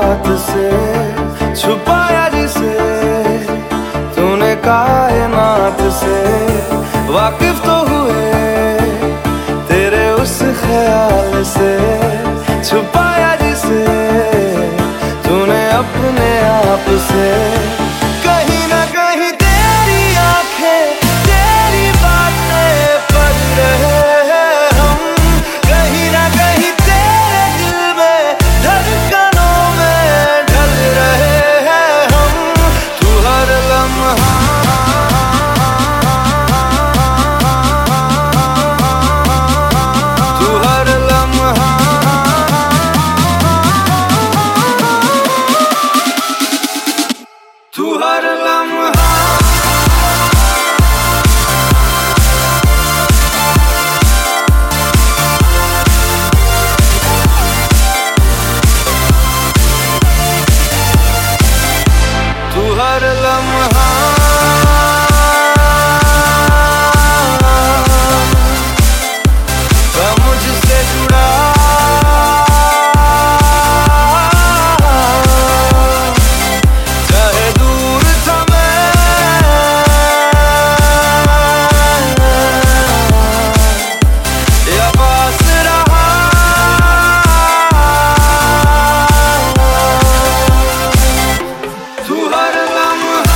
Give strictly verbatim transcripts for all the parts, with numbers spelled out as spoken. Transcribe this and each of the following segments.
बात से छुपाया जिसे तूने कायनात से, वाकिफ तो हुए तेरे उस ख्याल से, छुपाया जिसे तूने अपने आप से। कहीं ना कहीं तेरी आंखें तेरी बातें पढ़ रहे हैं हम, कहीं ना कहीं तेरे दिल में धड़कनों में ढल रहे हैं हम। तू हर लम्हा तू हर लम्हा तू हर लम्हा तू हर लम्हा का मुझसे जुड़ा, चाहे दूर था मैं या पास रहा, तू हर लम्हा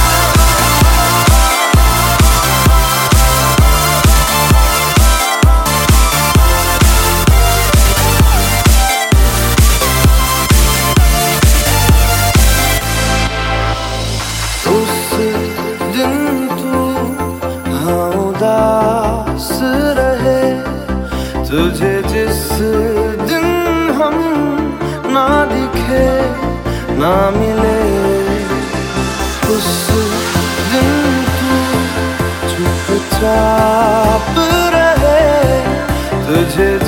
उस दिन तू हाँ उदास रहे, तुझे जिस दिन हम ना दिखे ना मिले, उस दिन तू चुपचाप रहे, तुझे